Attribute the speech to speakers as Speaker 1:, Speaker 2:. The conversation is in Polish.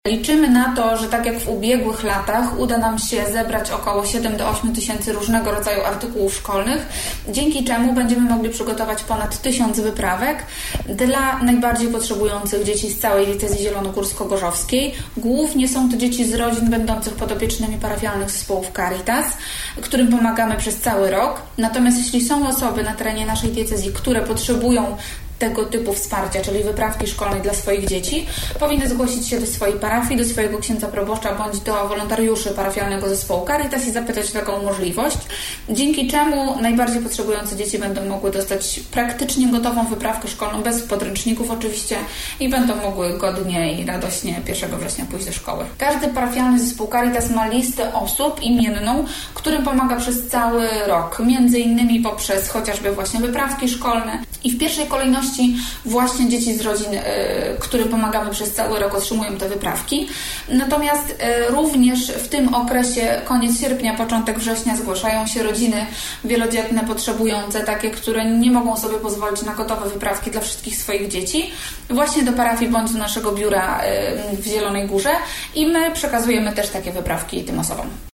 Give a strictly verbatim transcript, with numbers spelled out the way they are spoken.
Speaker 1: Liczymy na to, że tak jak w ubiegłych latach uda nam się zebrać około siedem do ośmiu tysięcy różnego rodzaju artykułów szkolnych, dzięki czemu będziemy mogli przygotować ponad tysiąc wyprawek dla najbardziej potrzebujących dzieci z całej diecezji zielonogórsko-gorzowskiej. Głównie są to dzieci z rodzin będących podopiecznymi parafialnych zespołów Caritas, którym pomagamy przez cały rok. Natomiast jeśli są osoby na terenie naszej diecezji, które potrzebują tego typu wsparcia, czyli wyprawki szkolnej dla swoich dzieci, powinny zgłosić się do swojej parafii, do swojego księdza proboszcza bądź do wolontariuszy parafialnego zespołu Caritas i zapytać o taką możliwość, dzięki czemu najbardziej potrzebujące dzieci będą mogły dostać praktycznie gotową wyprawkę szkolną, bez podręczników oczywiście, i będą mogły godnie i radośnie pierwszego września pójść do szkoły. Każdy parafialny zespół Caritas ma listę osób imienną, którym pomaga przez cały rok, między innymi poprzez chociażby właśnie wyprawki szkolne i w pierwszej kolejności właśnie dzieci z rodzin, y, którym pomagamy przez cały rok, otrzymują te wyprawki. Natomiast y, również w tym okresie, koniec sierpnia, początek września, zgłaszają się rodziny wielodzietne, potrzebujące, takie, które nie mogą sobie pozwolić na gotowe wyprawki dla wszystkich swoich dzieci, właśnie do parafii bądź do naszego biura y, w Zielonej Górze, i my przekazujemy też takie wyprawki tym osobom.